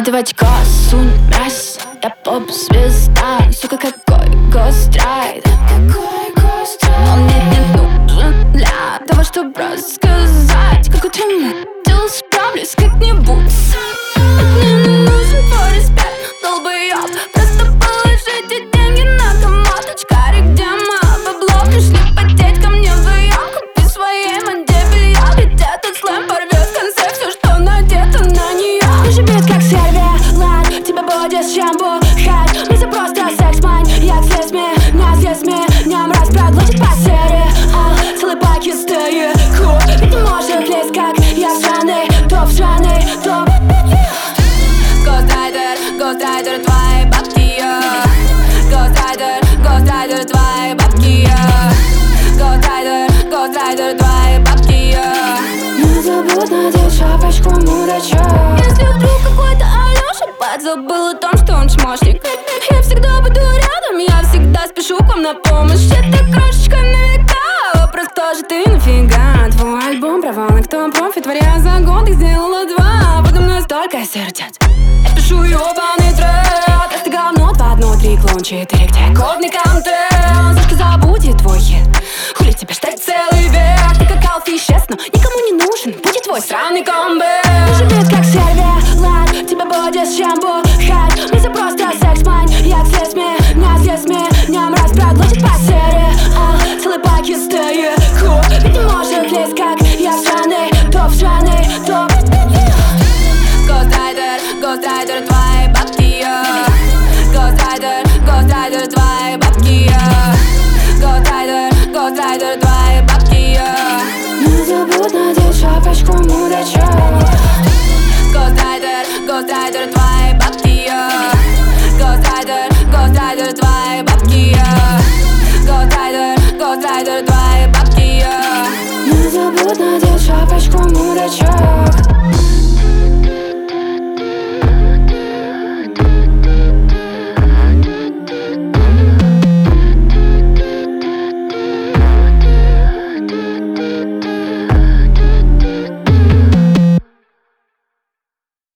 Наматывать косу, мразь, я поп-звезда. Сука, какой гострайт. Он мне не нужен для того, чтобы рассказать, как утром дел справлюсь как-нибудь. Мне не нужен твой респект, долбоёб. Просто положите деньги на комод. Очкарик, где мы бабло? Пришли потеть ко мне вдвоем. Купи своей манде бельё, ведь этот слэм порвет в конце все, что надето на неё. Уже бит как сервелат, тебя будет с чем бухать. Мы за просто секс-маньяк, здесь меня мразь проглотит по сериал. Целый паки стояку, ведь не может лезть, как я в сраный топ. Гострайдер, твои бабки, Гострайдер, твои бабки, Гострайдер, твои бабки. Не забудь надеть шапочку мудачок. Если вдруг какой-то Алёша подзабыл о том, что он чмошник, я всегда буду рядом, я всегда спешу к вам на помощь. Это крошечка на века, вопрос тоже ты нафига. Твой альбом провал, на кто профи, творя за год их сделала 2. Подо мной столько сердец, я пишу ёбаный трек. Просто говно 2, 1, 3, клон 4, где кодный контент. Сашка, забудет твой хит, хули тебе ждать целый век. Ты как Алфи исчез, но никому не нужен будет твой сраный камбэк. Уже бит как сервелат, тебя будет с чем бухать. Мы за просто секс-маньяк, здесь меня мразь проглотит по сериал. Целый паки стояку, ведь не может лезть, как я в сраный топ. Гострайдер, твои бабки, Гострайдер, твои бабки, Гострайдер, твои бабки. Не забудь надеть шапочку мудачок. Гострайдер, твои бабки, Гострайдер, твои бабки, Гострайдер, твои бабки. Не забудь надеть шапочку мудачок.